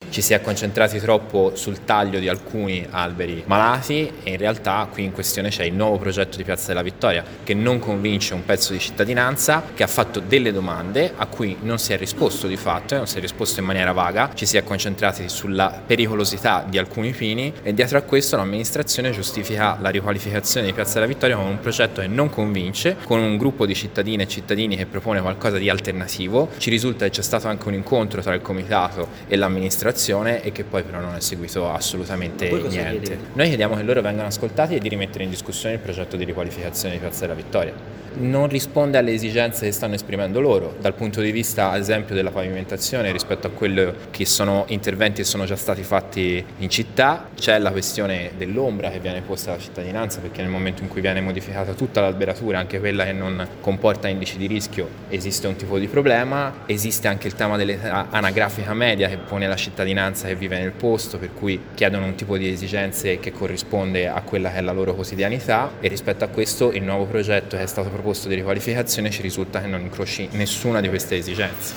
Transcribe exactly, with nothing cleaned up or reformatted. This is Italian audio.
ci si è concentrati troppo sul taglio di alcuni alberi malati e in realtà qui in questione c'è il nuovo progetto di Piazza della Vittoria che non convince un pezzo di cittadinanza, che ha fatto delle domande a cui non si è risposto di fatto e non si è risposto in maniera vaga, ci si è concentrati sulla pericolosità di alcuni pini e dietro a questo l'amministrazione giustifica la riqualificazione di Piazza della Vittoria con un progetto che non convince, con un gruppo di cittadine e cittadini che propone qualcosa di alternativo. Ci risulta che c'è stato anche un incontro tra il comitato e l'amministrazione e che poi però non è seguito assolutamente niente. Chiedete? Noi chiediamo che loro vengano ascoltati e di rimettere in discussione il progetto di riqualificazione di Piazza della Vittoria. Non risponde alle esigenze che stanno esprimendo loro dal punto di vista ad esempio della pavimentazione rispetto a quello che sono interventi che sono già stati fatti in città. C'è la questione dell'ombra che viene posta alla cittadinanza, perché nel momento in cui viene modificata tutta l'alberatura, anche quella che non comporta indici di rischio, esiste un tipo di problema. Esiste anche il tema dell'età anagrafica media che pone la cittadinanza che vive nel posto, per cui chiedono un tipo di esigenze che corrisponde a quella che è la loro quotidianità, e rispetto a questo il nuovo progetto che è stato proposto di riqualificazione ci risulta che non incroci nessuna di queste esigenze.